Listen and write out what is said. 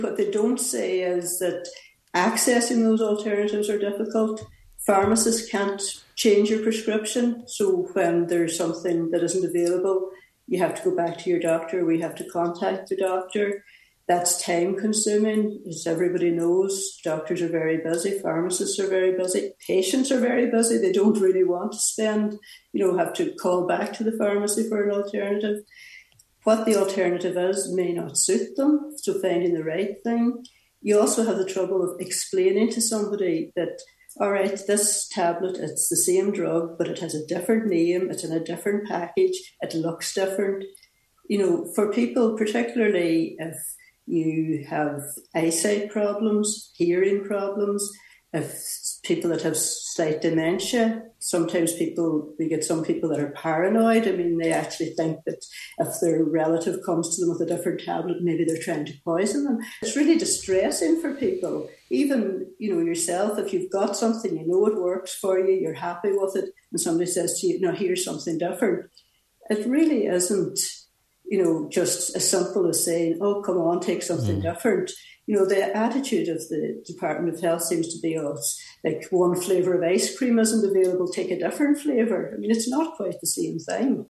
What they don't say is that accessing those alternatives are difficult. Pharmacists can't change your prescription, so when there's something that isn't available, you have to go back to your doctor, we have to contact the doctor. That's time consuming, as everybody knows. Doctors are very busy, pharmacists are very busy, patients are very busy. They don't really want to spend, have to call back to the pharmacy for an alternative. What the alternative is may not suit them, so finding the right thing. You also have the trouble of explaining to somebody that, all right, this tablet, it's the same drug, but it has a different name, it's in a different package, it looks different. For people, particularly if you have eyesight problems, hearing problems, if people that have slight dementia, sometimes we get some people that are paranoid. I mean, they actually think that if their relative comes to them with a different tablet, maybe they're trying to poison them. It's really distressing for people. Even, yourself, if you've got something, it works for you, you're happy with it, and somebody says to you, no, here's something different. It really isn't, just as simple as saying, oh, come on, take something different. The attitude of the Department of Health seems to be, like one flavour of ice cream isn't available, take a different flavour. I mean, it's not quite the same thing.